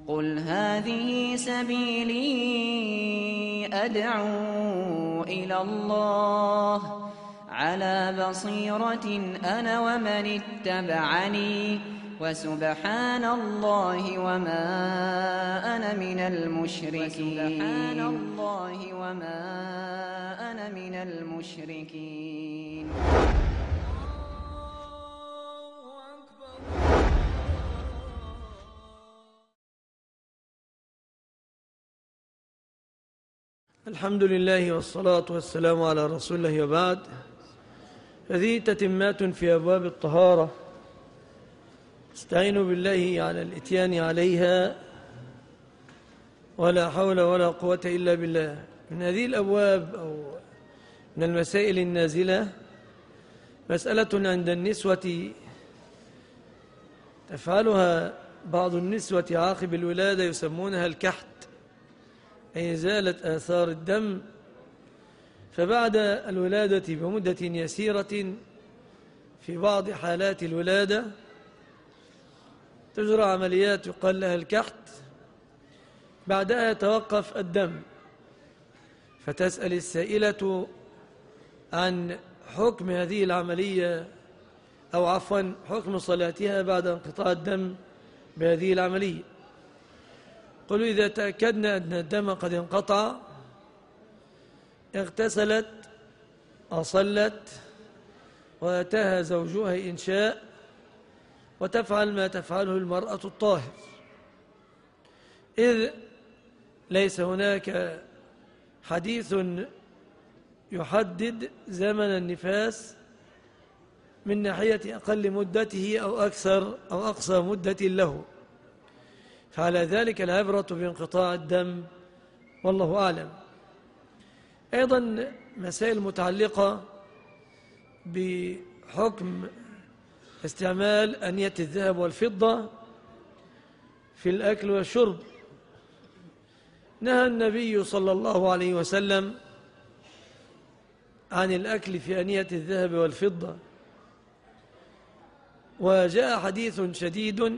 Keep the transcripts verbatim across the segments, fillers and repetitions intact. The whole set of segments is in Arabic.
قل هذه سبيلي أدعو إلى الله على بصيرة أنا ومن اتبعني وسبحان الله وما أنا من المشركين سبحان الله وما أنا من المشركين. الحمد لله والصلاة والسلام على رسول الله وبعد. هذه تتمات في أبواب الطهارة، استعينوا بالله على الإتيان عليها ولا حول ولا قوة إلا بالله. من هذه الأبواب أو من المسائل النازلة مسألة عند النسوة تفعلها بعض النسوة عقب الولادة، يسمونها الكحت، أي إزالة آثار الدم. فبعد الولادة بمدة يسيرة في بعض حالات الولادة تجرى عمليات يقال لها الكحت، بعدها يتوقف الدم. فتسأل السائلة عن حكم هذه العملية، أو عفوا حكم صلاتها بعد انقطاع الدم بهذه العملية. قلوا إذا تأكدنا أن الدم قد انقطع اغتسلت أصلت وأتاها زوجها إن شاء، وتفعل ما تفعله المرأة الطاهر، إذ ليس هناك حديث يحدد زمن النفاس من ناحية أقل مدته أو أكثر أو أقصى مدة له، فعلى ذلك العبرة بانقطاع الدم والله أعلم. أيضا مسائل متعلقة بحكم استعمال أنية الذهب والفضة في الأكل والشرب. نهى النبي صلى الله عليه وسلم عن الأكل في أنية الذهب والفضة، وجاء حديث شديد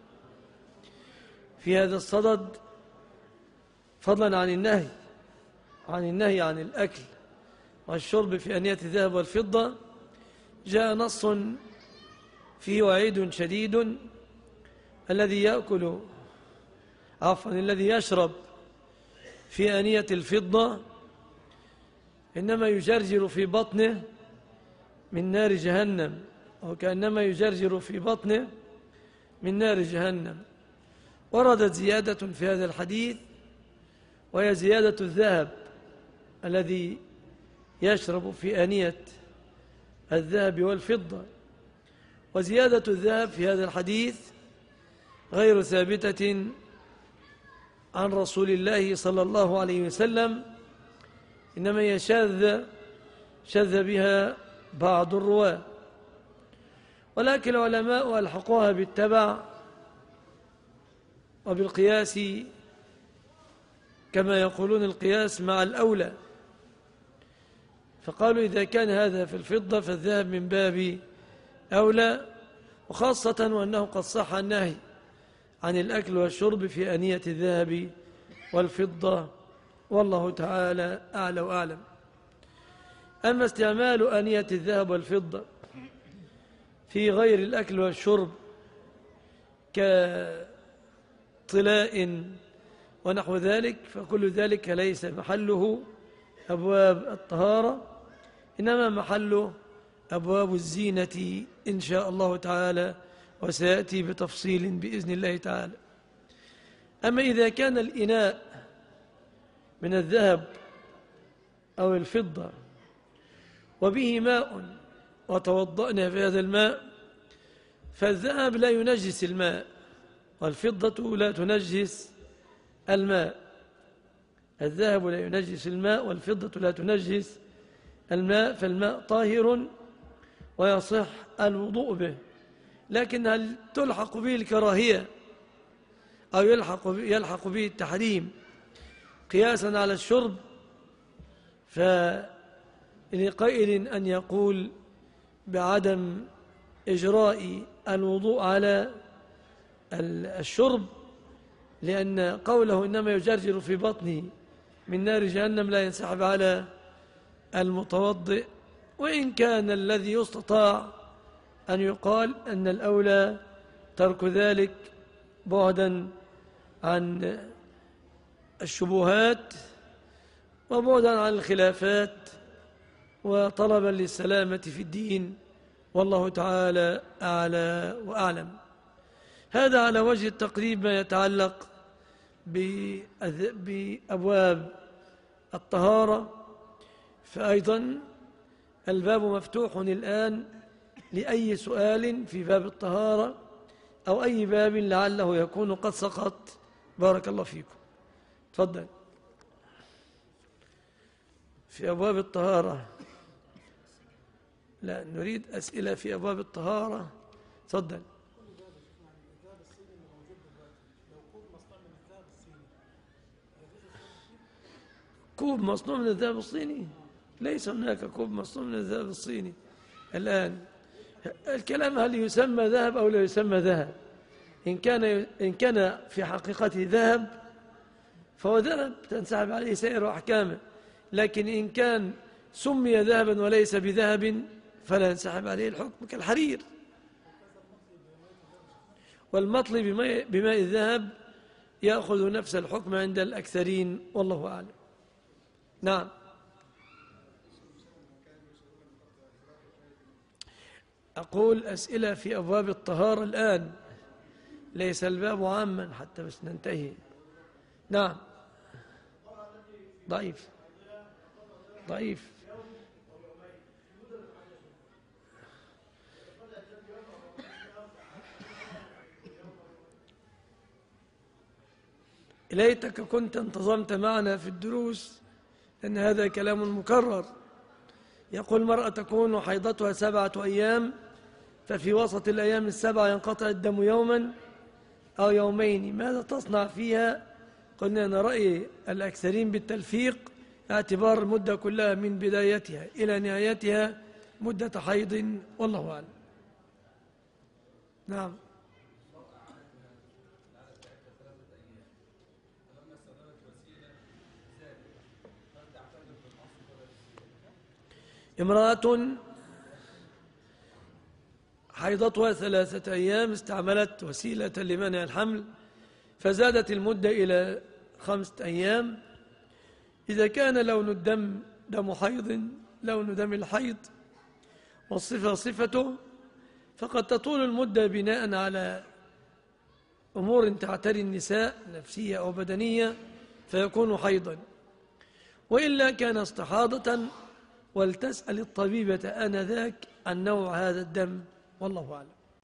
في هذا الصدد فضلا عن النهي عن النهي عن الأكل والشرب في أنية الذهب والفضة. جاء نص فيه وعيد شديد: الذي يأكل عفوا الذي يشرب في أنية الفضة إنما يجرجر في بطنه من نار جهنم، أو كأنما يجرجر في بطنه من نار جهنم. وردت زيادة في هذا الحديث، وهي زيادة الذهب الذي يشرب في آنية الذهب والفضة. وزيادة الذهب في هذا الحديث غير ثابتة عن رسول الله صلى الله عليه وسلم، إنما هي شاذة شذ بها بعض الرواة، ولكن العلماء ألحقوها بالتبع وبالقياس، كما يقولون القياس مع الأولى. فقالوا إذا كان هذا في الفضة فالذهب من باب أولى، وخاصة وأنه قد صح النهي عن الأكل والشرب في أنية الذهب والفضة، والله تعالى أعلى وأعلم. أما استعمال أنية الذهب والفضة في غير الأكل والشرب كطلاء ونحو ذلك، فكل ذلك ليس محله أبواب الطهارة، إنما محله أبواب الزينة إن شاء الله تعالى، وسيأتي بتفصيل بإذن الله تعالى. أما إذا كان الإناء من الذهب أو الفضة وبه ماء وتوضأنا في هذا الماء، فالذهب لا ينجس الماء والفضة لا تنجس الماء. الذهب لا ينجس الماء والفضة لا تنجس الماء، فالماء طاهر ويصح الوضوء به. لكن هل تلحق به الكراهية أو يلحق به, يلحق به التحريم قياسا على الشرب؟ فلقائل أن يقول بعدم إجراء الوضوء على الشرب لأن قوله إنما يجرجر في بطنه من نار جهنم لا ينسحب على المتوضئ، وإن كان الذي يستطاع أن يقال أن الأولى ترك ذلك بعدا عن الشبهات وبعدا عن الخلافات وطلبا للسلامة في الدين، والله تعالى أعلى وأعلم. هذا على وجه التقريب ما يتعلق بأبواب الطهارة. فأيضا الباب مفتوح الآن لأي سؤال في باب الطهارة أو أي باب لعله يكون قد سقط. بارك الله فيكم. تفضل. في أبواب الطهارة، لا نريد أسئلة في أبواب الطهارة. تفضل. كوب مصنوع من الذهب الصيني؟ ليس هناك كوب مصنوع من الذهب الصيني الآن. الكلام هل يسمى ذهب أو لا يسمى ذهب. إن كان إن كان في حقيقته ذهب فهو ذهب تنسحب عليه سائر أحكامه، لكن إن كان سمي ذهبا وليس بذهب فلا ينسحب عليه الحكم كالحرير. والمطلي بماء, بماء الذهب يأخذ نفس الحكم عند الأكثرين، والله أعلم. نعم. أقول أسئلة في أبواب الطهارة الآن، ليس الباب عاما حتى بس ننتهي. نعم. ضعيف ضعيف ليتك كنت انتظمت معنا في الدروس، لأن هذا كلام مكرر. يقول المرأة تكون حيضتها سبعة أيام، ففي وسط الأيام السبعة ينقطع الدم يوما أو يومين، ماذا تصنع فيها؟ قلنا أن رأي الأكثرين بالتلفيق اعتبار المدة كلها من بدايتها إلى نهايتها مدة حيض، والله أعلم. نعم. امرأة حيضتها ثلاثة أيام استعملت وسيلة لمنع الحمل فزادت المدة إلى خمسة أيام. إذا كان لون الدم دم حيض لون دم الحيض والصفة صفته، فقد تطول المدة بناء على أمور تعتري النساء نفسية أو بدنية فيكون حيضا، وإلا كان استحاضة، ولتسأل الطبيبة آنذاك عن نوع هذا الدم، والله أعلم.